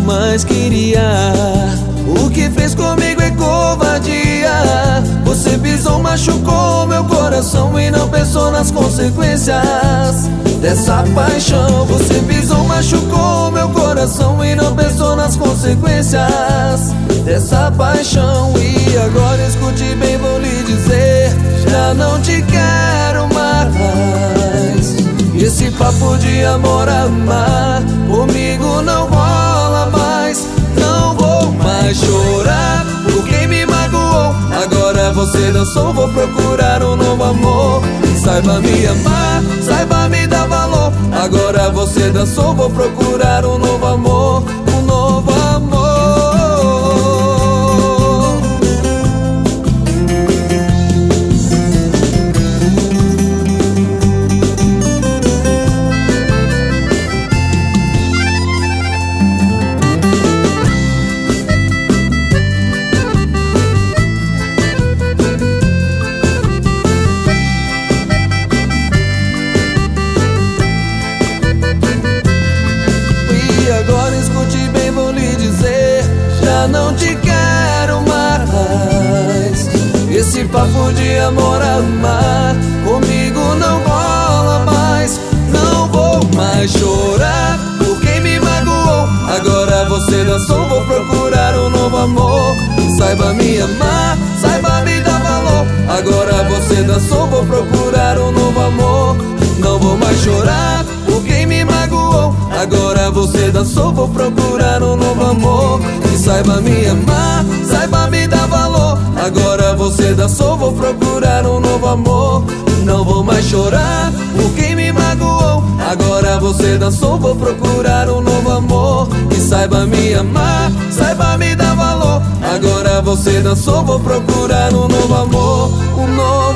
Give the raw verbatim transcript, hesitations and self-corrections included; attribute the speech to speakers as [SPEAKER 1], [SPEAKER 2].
[SPEAKER 1] mais queria. O que fez comigo é covardia. Você pisou, machucou meu coração e não pensou nas consequências dessa paixão. Você pisou, machucou meu coração e não pensou nas consequências dessa paixão. E agora escute bem, vou lhe dizer, já não te quero mais. Esse papo de amor, amar, comigo não rola mais. Não vou mais chorar por quem me magoou. Agora você dançou, vou procurar um novo amor. Saiba me amar, saiba me dar valor. Agora você dançou, vou procurar um novo amor. Um novo amor. Agora escute bem, vou lhe dizer, já não te quero mais. Esse papo de amor, amar, comigo não rola mais. Não vou mais chorar por quem me magoou. Agora você dançou, vou procurar um novo amor. Saiba me amar, saiba me dar valor. Agora você dançou, vou procurar um novo amor. Não vou mais chorar por quem me magoou. Agora você dançou, vou procurar um novo amor. E saiba me amar, saiba me dar valor. Agora você dançou, vou procurar um novo amor. Não vou mais chorar por quem me magoou. Agora você dançou, vou procurar um novo amor. E saiba me amar, saiba me dar valor. Agora você dançou, vou procurar um novo amor. Um novo